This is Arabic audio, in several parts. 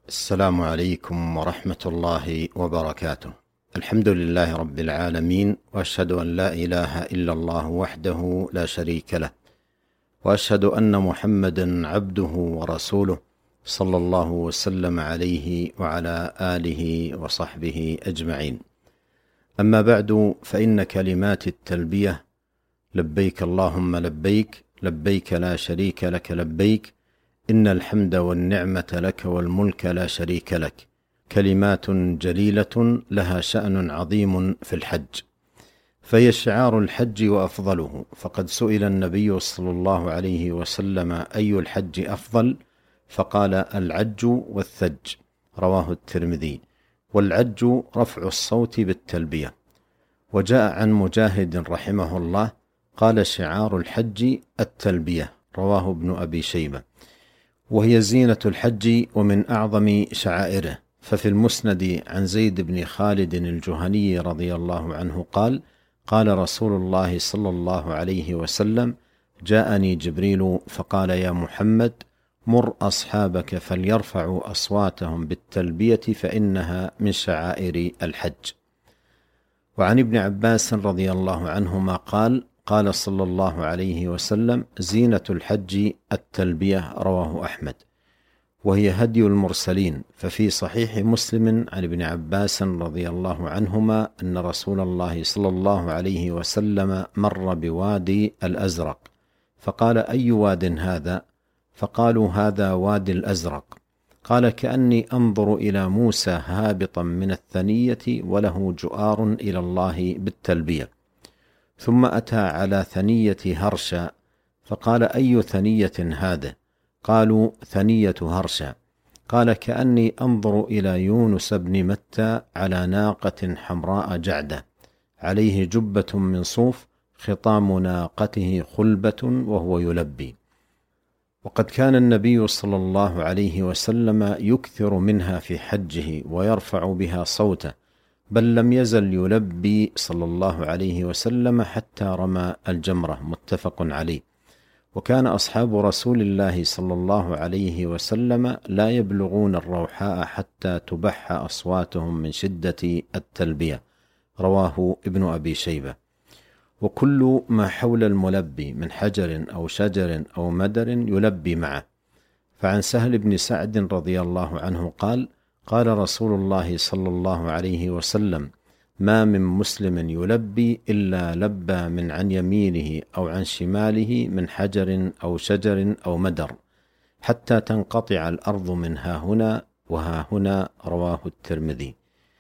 السلام عليكم ورحمة الله وبركاته. الحمد لله رب العالمين، وأشهد أن لا إله إلا الله وحده لا شريك له، وأشهد أن محمدا عبده ورسوله صلى الله وسلم عليه وعلى آله وصحبه أجمعين. أما بعد، فإن كلمات التلبية لبيك اللهم لبيك، لبيك لا شريك لك لبيك، إن الحمد والنعمة لك والملك لا شريك لك، كلمات جليلة لها شأن عظيم في الحج، فهي شعار الحج وأفضله. فقد سئل النبي صلى الله عليه وسلم: أي الحج أفضل؟ فقال: العج والثج، رواه الترمذي. والعج رفع الصوت بالتلبية. وجاء عن مجاهد رحمه الله قال: شعار الحج التلبية، رواه ابن أبي شيبة، وهي زينة الحج ومن أعظم شعائره. ففي المسند عن زيد بن خالد الجهني رضي الله عنه قال: قال رسول الله صلى الله عليه وسلم: جاءني جبريل فقال: يا محمد، مر أصحابك فليرفعوا أصواتهم بالتلبية فإنها من شعائر الحج. وعن ابن عباس رضي الله عنهما قال: قال صلى الله عليه وسلم: زينة الحج التلبية، رواه أحمد، وهي هدي المرسلين. ففي صحيح مسلم عن ابن عباس رضي الله عنهما أن رسول الله صلى الله عليه وسلم مر بوادي الأزرق، فقال: أي واد هذا؟ فقالوا: هذا وادي الأزرق. قال: كأني أنظر إلى موسى هابطا من الثنية وله جؤار إلى الله بالتلبية. ثم أتى على ثنية هرشا، فقال: أي ثنية هذا؟ قالوا: ثنية هرشا. قال: كأني أنظر إلى يونس بن متى على ناقة حمراء جعدة، عليه جبة من صوف، خطام ناقته خلبة وهو يلبي. وقد كان النبي صلى الله عليه وسلم يكثر منها في حجه ويرفع بها صوته، بل لم يزل يلبي صلى الله عليه وسلم حتى رمى الجمرة، متفق عليه. وكان أصحاب رسول الله صلى الله عليه وسلم لا يبلغون الروحاء حتى تبح أصواتهم من شدة التلبية، رواه ابن أبي شيبة. وكل ما حول الملبي من حجر أو شجر أو مدر يلبي معه. فعن سهل بن سعد رضي الله عنه قال: قال رسول الله صلى الله عليه وسلم: ما من مسلم يلبي إلا لبى من عن يمينه أو عن شماله من حجر أو شجر أو مدر، حتى تنقطع الأرض من ها هنا وها هنا، رواه الترمذي.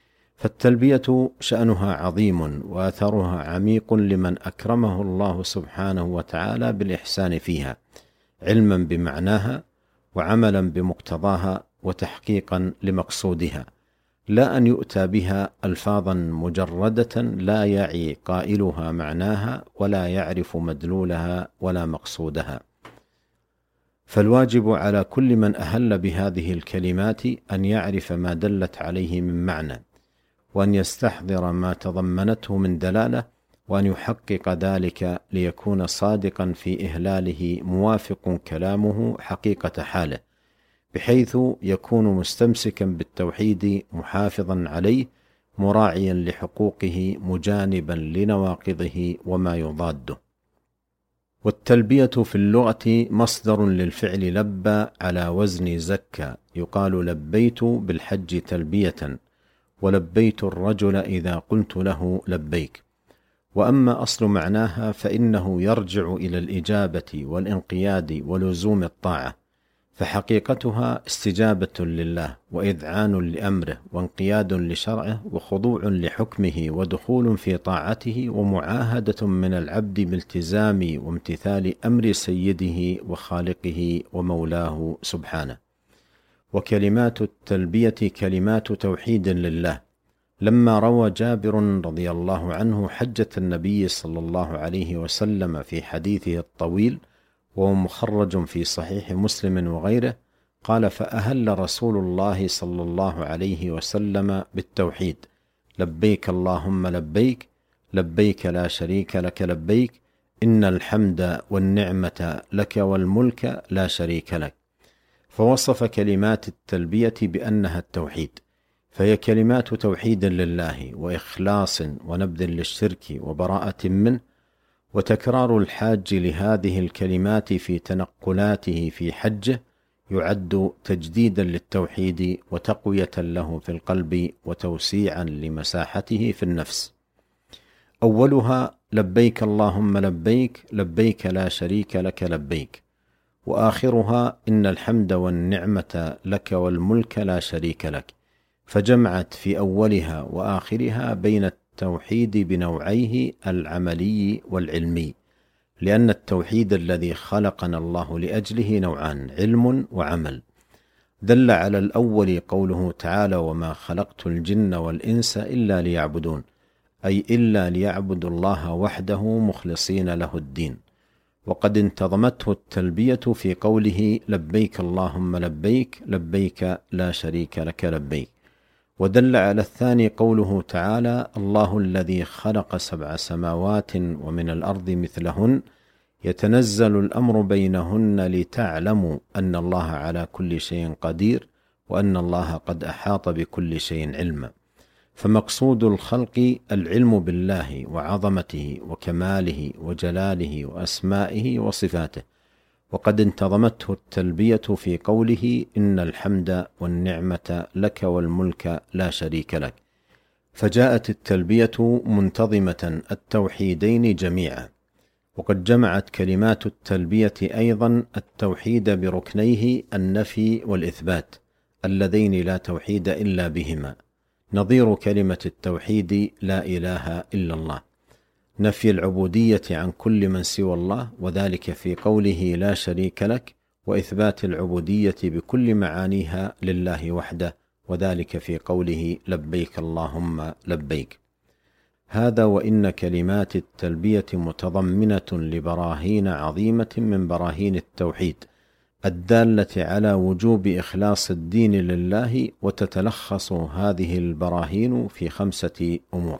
فالتلبية شأنها عظيم وأثرها عميق لمن أكرمه الله سبحانه وتعالى بالإحسان فيها، علما بمعناها وعملا بمقتضاها وتحقيقا لمقصودها، لا أن يؤتى بها ألفاظا مجردة لا يعي قائلها معناها ولا يعرف مدلولها ولا مقصودها. فالواجب على كل من أهل بهذه الكلمات أن يعرف ما دلت عليه من معنى، وأن يستحضر ما تضمنته من دلالة، وأن يحقق ذلك ليكون صادقا في إهلاله موافق كلامه حقيقة حاله، بحيث يكون مستمسكا بالتوحيد محافظا عليه، مراعيا لحقوقه مجانبا لنواقضه وما يضاده. والتلبية في اللغة مصدر للفعل لبى على وزن زكى، يقال لبيت بالحج تلبية، ولبيت الرجل إذا قلت له لبيك. وأما أصل معناها فإنه يرجع إلى الإجابة والانقياد ولزوم الطاعة، فحقيقتها استجابة لله وإذعان لأمره وانقياد لشرعه وخضوع لحكمه ودخول في طاعته ومعاهدة من العبد بالتزام وامتثال أمر سيده وخالقه ومولاه سبحانه. وكلمات التلبية كلمات توحيد لله. لما روى جابر رضي الله عنه حجة النبي صلى الله عليه وسلم في حديثه الطويل، وهو مخرج في صحيح مسلم وغيره، قال: فأهل رسول الله صلى الله عليه وسلم بالتوحيد: لبيك اللهم لبيك، لبيك لا شريك لك لبيك، إن الحمد والنعمة لك والملك لا شريك لك. فوصف كلمات التلبية بأنها التوحيد، فهي كلمات توحيد لله وإخلاص ونبذ للشرك وبراءة منه. وتكرار الحاج لهذه الكلمات في تنقلاته في حجه يعد تجديدا للتوحيد وتقوية له في القلب وتوسيعا لمساحته في النفس. أولها لبيك اللهم لبيك، لبيك لا شريك لك لبيك، وآخرها إن الحمد والنعمة لك والملك لا شريك لك، فجمعت في أولها وآخرها بين التوحيد بنوعيه العملي والعلمي، لأن التوحيد الذي خلقنا الله لأجله نوعان: علم وعمل. دل على الأول قوله تعالى: وما خلقت الجن والإنس إلا ليعبدون، أي إلا ليعبدوا الله وحده مخلصين له الدين. وقد انتظمته التلبية في قوله: لبيك اللهم لبيك، لبيك لا شريك لك لبيك. ودل على الثاني قوله تعالى: الله الذي خلق 7 سماوات ومن الأرض مثلهن يتنزل الأمر بينهن لتعلموا أن الله على كل شيء قدير وأن الله قد أحاط بكل شيء علما. فمقصود الخلق العلم بالله وعظمته وكماله وجلاله وأسمائه وصفاته. وقد انتظمته التلبية في قوله: إن الحمد والنعمة لك والملك لا شريك لك، فجاءت التلبية منتظمة التوحيدين جميعا. وقد جمعت كلمات التلبية أيضا التوحيد بركنيه النفي والإثبات اللذين لا توحيد إلا بهما، نظير كلمة التوحيد لا إله إلا الله، نفي العبودية عن كل من سوى الله، وذلك في قوله لا شريك لك، وإثبات العبودية بكل معانيها لله وحده، وذلك في قوله لبيك اللهم لبيك. هذا وإن كلمات التلبية متضمنة لبراهين عظيمة من براهين التوحيد الدالة على وجوب إخلاص الدين لله، وتتلخص هذه البراهين في 5 أمور.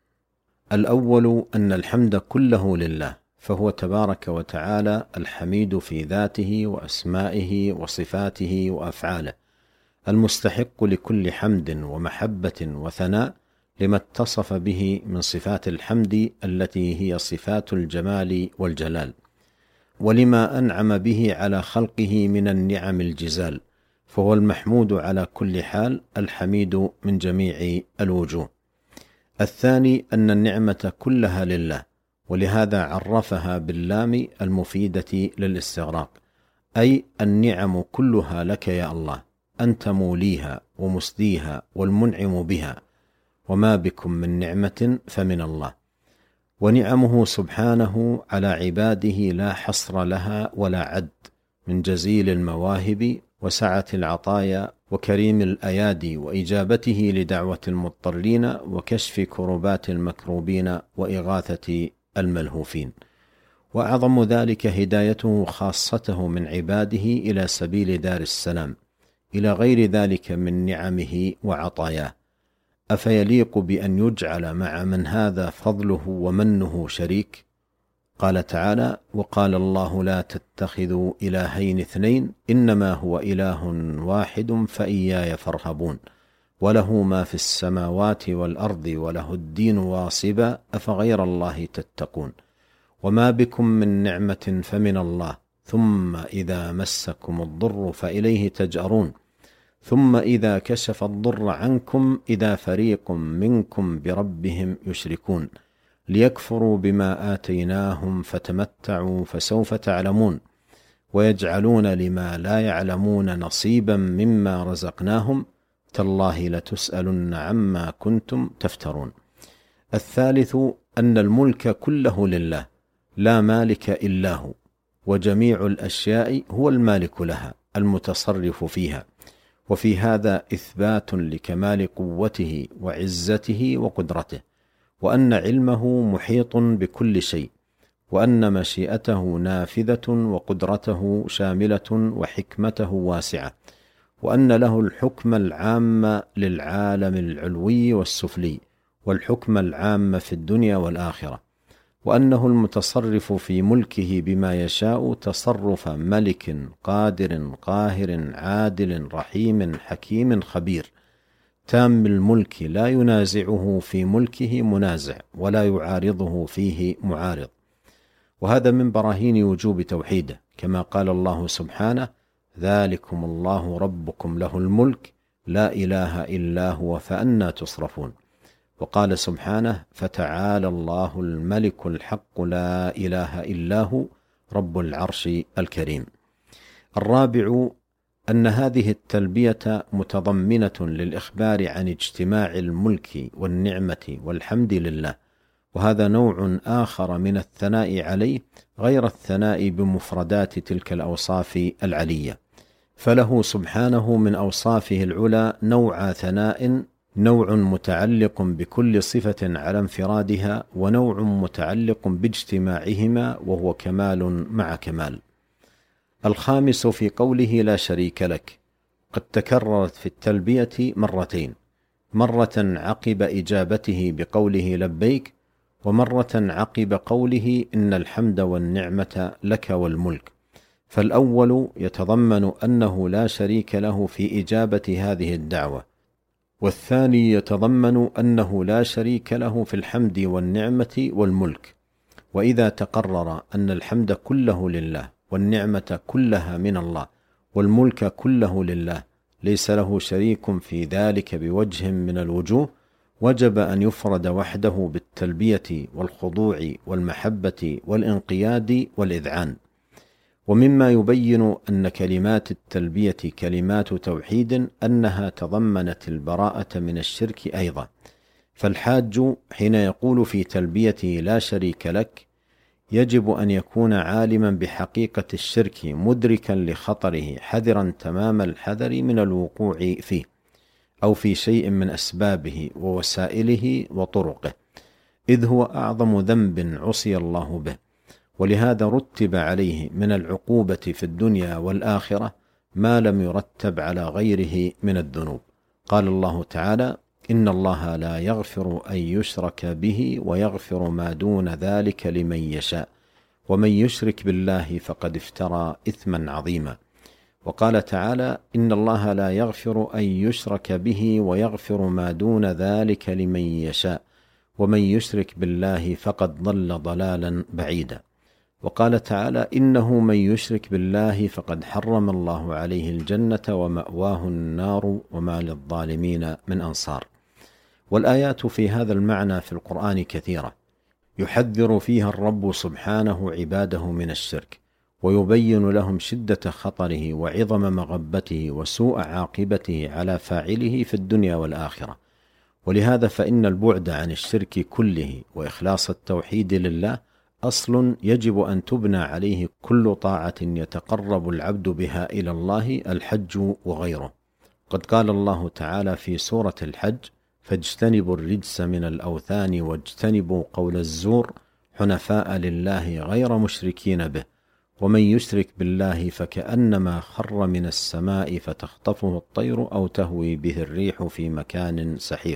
الأول أن الحمد كله لله، فهو تبارك وتعالى الحميد في ذاته وأسمائه وصفاته وأفعاله، المستحق لكل حمد ومحبة وثناء لما اتصف به من صفات الحمد التي هي صفات الجمال والجلال، ولما أنعم به على خلقه من النعم الجزال، فهو المحمود على كل حال، الحميد من جميع الوجوه. الثاني أن النعمة كلها لله، ولهذا عرفها باللام المفيدة للاستغراق، أي النعم كلها لك يا الله، أنت موليها ومسديها والمنعم بها، وما بكم من نعمة فمن الله. ونعمه سبحانه على عباده لا حصر لها ولا عد، من جزيل المواهب وسعة العطايا وكريم الأيادي وإجابته لدعوة المضطرين وكشف كربات المكروبين وإغاثة الملهوفين. وأعظم ذلك هدايته خاصته من عباده إلى سبيل دار السلام، إلى غير ذلك من نعمه وعطاياه. أفيليق بأن يجعل مع من هذا فضله ومنه شريك؟ قال تعالى: وقال الله لا تتخذوا إلهين اثنين إنما هو إله واحد فإياي فارهبون وله ما في السماوات والأرض وله الدين واصبا أفغير الله تتقون وما بكم من نعمة فمن الله ثم إذا مسكم الضر فإليه تجأرون ثم إذا كشف الضر عنكم إذا فريق منكم بربهم يشركون ليكفروا بما آتيناهم فتمتعوا فسوف تعلمون ويجعلون لما لا يعلمون نصيبا مما رزقناهم تالله لتسألن عما كنتم تفترون. الثالث أن الملك كله لله لا مالك إلا هو، وجميع الأشياء هو المالك لها المتصرف فيها، وفي هذا إثبات لكمال قوته وعزته وقدرته، وأن علمه محيط بكل شيء، وأن مشيئته نافذة وقدرته شاملة وحكمته واسعة، وأن له الحكم العام للعالم العلوي والسفلي والحكم العام في الدنيا والآخرة. وأنه المتصرف في ملكه بما يشاء تصرف ملك قادر قاهر عادل رحيم حكيم خبير، تام الملك لا ينازعه في ملكه منازع ولا يعارضه فيه معارض. وهذا من براهين وجوب توحيده، كما قال الله سبحانه: ذلكم الله ربكم له الملك لا إله إلا هو فأنى تصرفون. وقال سبحانه: فتعالى الله الملك الحق لا إله إلا هو رب العرش الكريم. الرابع أن هذه التلبية متضمنة للإخبار عن اجتماع الملك والنعمة والحمد لله، وهذا نوع آخر من الثناء عليه غير الثناء بمفردات تلك الأوصاف العلية. فله سبحانه من أوصافه العلى نوع ثناء، نوع متعلق بكل صفة على انفرادها، ونوع متعلق باجتماعهما وهو كمال مع كمال. الخامس في قوله لا شريك لك، قد تكررت في التلبية مرتين، مرة عقب إجابته بقوله لبيك، ومرة عقب قوله إن الحمد والنعمة لك والملك. فالأول يتضمن أنه لا شريك له في إجابة هذه الدعوة، والثاني يتضمن أنه لا شريك له في الحمد والنعمة والملك. وإذا تقرر أن الحمد كله لله والنعمة كلها من الله والملك كله لله، ليس له شريك في ذلك بوجه من الوجوه، وجب أن يفرد وحده بالتلبية والخضوع والمحبة والانقياد والإذعان. ومما يبين أن كلمات التلبية كلمات توحيد أنها تضمنت البراءة من الشرك أيضا. فالحاج حين يقول في تلبيته لا شريك لك يجب أن يكون عالما بحقيقة الشرك، مدركا لخطره، حذرا تمام الحذر من الوقوع فيه أو في شيء من أسبابه ووسائله وطرقه، إذ هو أعظم ذنب عصي الله به. ولهذا رتب عليه من العقوبة في الدنيا والآخرة ما لم يرتب على غيره من الذنوب. قال الله تعالى: إن الله لا يغفر أن يشرك به ويغفر ما دون ذلك لمن يشاء ومن يشرك بالله فقد افترى إثما عظيما. وقال تعالى: إن الله لا يغفر أن يشرك به ويغفر ما دون ذلك لمن يشاء ومن يشرك بالله فقد ضل ضلالا بعيدا. وقال تعالى: إنه من يشرك بالله فقد حرم الله عليه الجنة ومأواه النار وما للظالمين من أنصار. والآيات في هذا المعنى في القرآن كثيرة، يحذر فيها الرب سبحانه عباده من الشرك، ويبين لهم شدة خطره وعظم مغبته وسوء عاقبته على فاعله في الدنيا والآخرة. ولهذا فإن البعد عن الشرك كله وإخلاص التوحيد لله أصل يجب أن تبنى عليه كل طاعة يتقرب العبد بها إلى الله، الحج وغيره. قد قال الله تعالى في سورة الحج: فاجتنبوا الرجس من الأوثان واجتنبوا قول الزور حنفاء لله غير مشركين به ومن يشرك بالله فكأنما خر من السماء فتخطفه الطير أو تهوي به الريح في مكان سحيق.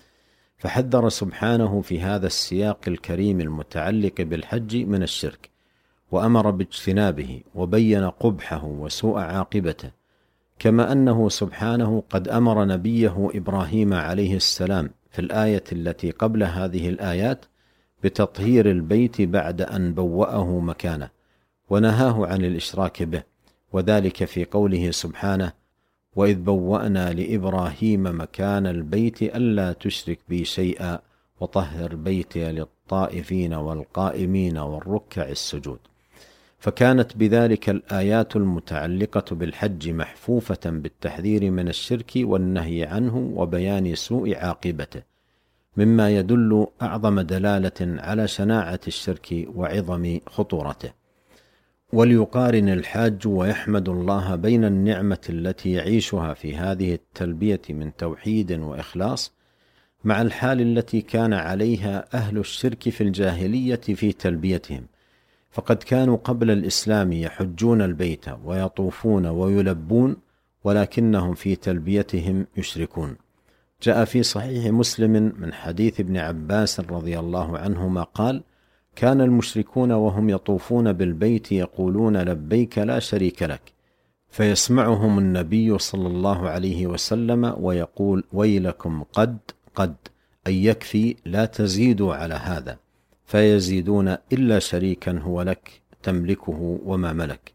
فحذر سبحانه في هذا السياق الكريم المتعلق بالحج من الشرك، وأمر باجتنابه وبين قبحه وسوء عاقبته، كما أنه سبحانه قد أمر نبيه إبراهيم عليه السلام في الآية التي قبل هذه الآيات بتطهير البيت بعد أن بوأه مكانه، ونهاه عن الإشراك به، وذلك في قوله سبحانه: وإذ بوأنا لإبراهيم مكان البيت ألا تشرك بي شيئا وطهر بيتي للطائفين والقائمين والركع السجود. فكانت بذلك الآيات المتعلقة بالحج محفوفة بالتحذير من الشرك والنهي عنه وبيان سوء عاقبته، مما يدل أعظم دلالة على شناعة الشرك وعظم خطورته. وليقارن الحاج ويحمد الله بين النعمة التي يعيشها في هذه التلبية من توحيد وإخلاص مع الحال التي كان عليها أهل الشرك في الجاهلية في تلبيتهم، فقد كانوا قبل الإسلام يحجون البيت ويطوفون ويلبون، ولكنهم في تلبيتهم يشركون. جاء في صحيح مسلم من حديث ابن عباس رضي الله عنهما قال: كان المشركون وهم يطوفون بالبيت يقولون لبيك لا شريك لك، فيسمعهم النبي صلى الله عليه وسلم ويقول ويلكم قد أي يكفي لا تزيدوا على هذا، فيزيدون إلا شريكا هو لك تملكه وما ملك.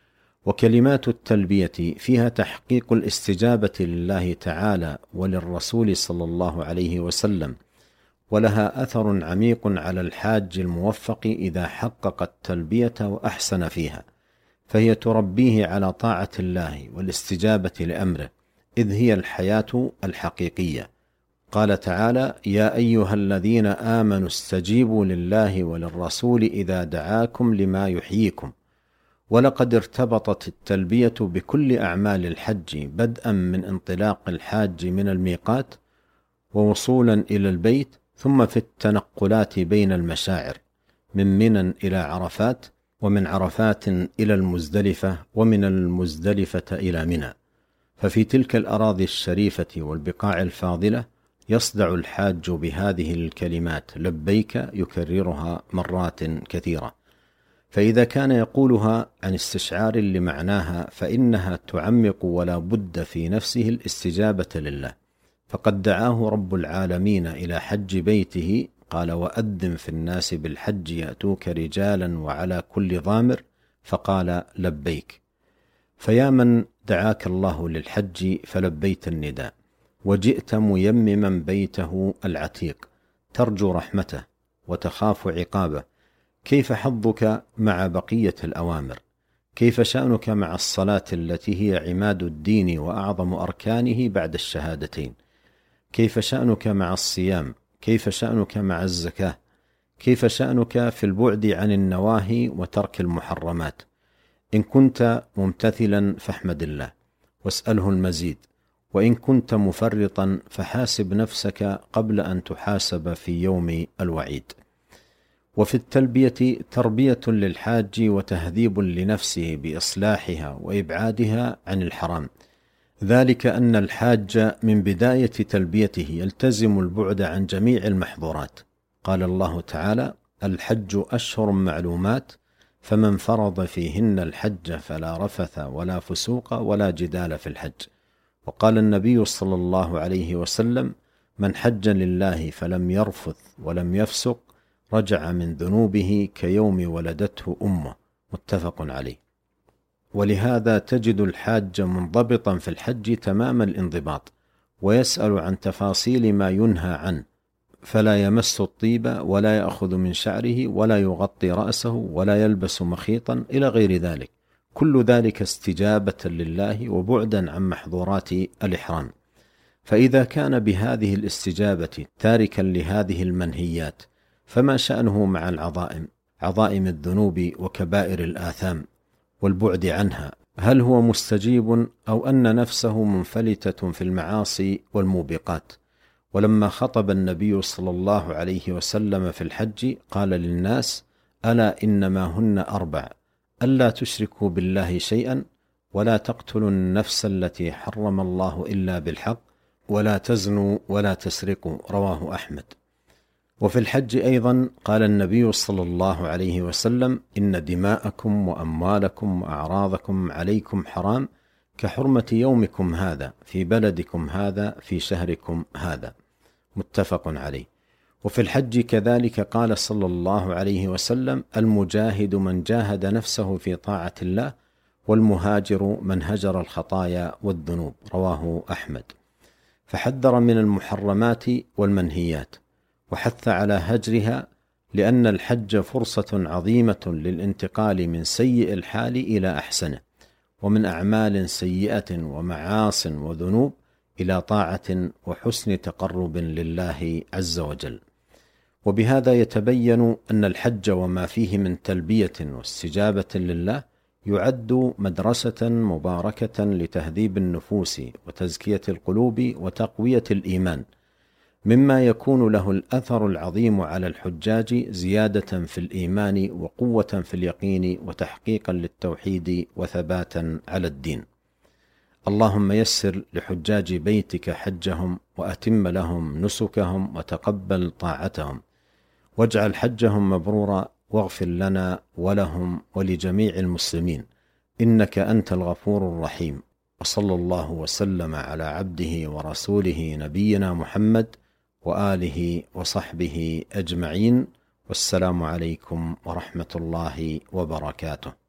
وكلمات التلبية فيها تحقيق الاستجابة لله تعالى وللرسول صلى الله عليه وسلم، ولها أثر عميق على الحاج الموفق إذا حقق التلبية وأحسن فيها، فهي تربيه على طاعة الله والاستجابة لأمره، إذ هي الحياة الحقيقية. قال تعالى يا أيها الذين آمنوا استجيبوا لله وللرسول إذا دعاكم لما يحييكم. ولقد ارتبطت التلبية بكل أعمال الحج بدءا من انطلاق الحاج من الميقات ووصولا إلى البيت، ثم في التنقلات بين المشاعر من منى إلى عرفات، ومن عرفات إلى المزدلفة، ومن المزدلفة إلى منى. ففي تلك الأراضي الشريفة والبقاع الفاضلة يصدع الحاج بهذه الكلمات لبيك يكررها مرات كثيرة، فإذا كان يقولها عن استشعار لمعناها فإنها تعمق ولا بد في نفسه الاستجابة لله. فقد دعاه رب العالمين إلى حج بيته، قال وأذن في الناس بالحج يأتوك رجالا وعلى كل ضامر، فقال لبيك. فيا من دعاك الله للحج فلبيت النداء وجئت ميمما بيته العتيق ترجو رحمته وتخاف عقابه، كيف حظك مع بقية الأوامر؟ كيف شأنك مع الصلاة التي هي عماد الدين وأعظم أركانه بعد الشهادتين؟ كيف شأنك مع الصيام؟ كيف شأنك مع الزكاة؟ كيف شأنك في البعد عن النواهي وترك المحرمات؟ إن كنت ممتثلا فاحمد الله واسأله المزيد، وإن كنت مفرطا فحاسب نفسك قبل أن تحاسب في يوم الوعيد. وفي التلبية تربية للحاج وتهذيب لنفسه بإصلاحها وإبعادها عن الحرام، ذلك أن الحاج من بداية تلبيته يلتزم البعد عن جميع المحظورات. قال الله تعالى الحج أشهر معلومات، فمن فرض فيهن الحج فلا رفث ولا فسوق ولا جدال في الحج. وقال النبي صلى الله عليه وسلم من حج لله فلم يرفث ولم يفسق رجع من ذنوبه كيوم ولدته أمه، متفق عليه. ولهذا تجد الحاج منضبطا في الحج تمام الانضباط، ويسأل عن تفاصيل ما ينهى عنه، فلا يمس الطيب ولا يأخذ من شعره ولا يغطي رأسه ولا يلبس مخيطا إلى غير ذلك، كل ذلك استجابة لله وبعدا عن محظورات الإحرام. فإذا كان بهذه الاستجابة تاركا لهذه المنهيات، فما شأنه مع العظائم، عظائم الذنوب وكبائر الآثام والبعد عنها؟ هل هو مستجيب أو أن نفسه منفلتة في المعاصي والموبقات؟ ولما خطب النبي صلى الله عليه وسلم في الحج قال للناس ألا إنما هن 4: ألا تشركوا بالله شيئا، ولا تقتلوا النفس التي حرم الله إلا بالحق، ولا تزنوا ولا تسرقوا، رواه أحمد. وفي الحج أيضا قال النبي صلى الله عليه وسلم إن دماءكم وأموالكم وأعراضكم عليكم حرام كحرمة يومكم هذا في بلدكم هذا في شهركم هذا، متفق عليه. وفي الحج كذلك قال صلى الله عليه وسلم المجاهد من جاهد نفسه في طاعة الله، والمهاجر من هجر الخطايا والذنوب، رواه أحمد. فحذر من المحرمات والمنهيات وحث على هجرها، لأن الحج فرصة عظيمة للانتقال من سيء الحال إلى أحسنه، ومن أعمال سيئة ومعاص وذنوب إلى طاعة وحسن تقرب لله عز وجل. وبهذا يتبين أن الحج وما فيه من تلبية واستجابة لله يعد مدرسة مباركة لتهذيب النفوس وتزكية القلوب وتقوية الإيمان، مما يكون له الأثر العظيم على الحجاج زيادة في الإيمان وقوة في اليقين وتحقيقا للتوحيد وثباتا على الدين. اللهم يسر لحجاج بيتك حجهم، وأتم لهم نسكهم، وتقبل طاعتهم، واجعل حجهم مبرورا، واغفر لنا ولهم ولجميع المسلمين، إنك أنت الغفور الرحيم. وصلى الله وسلم على عبده ورسوله نبينا محمد وآله وصحبه أجمعين، والسلام عليكم ورحمة الله وبركاته.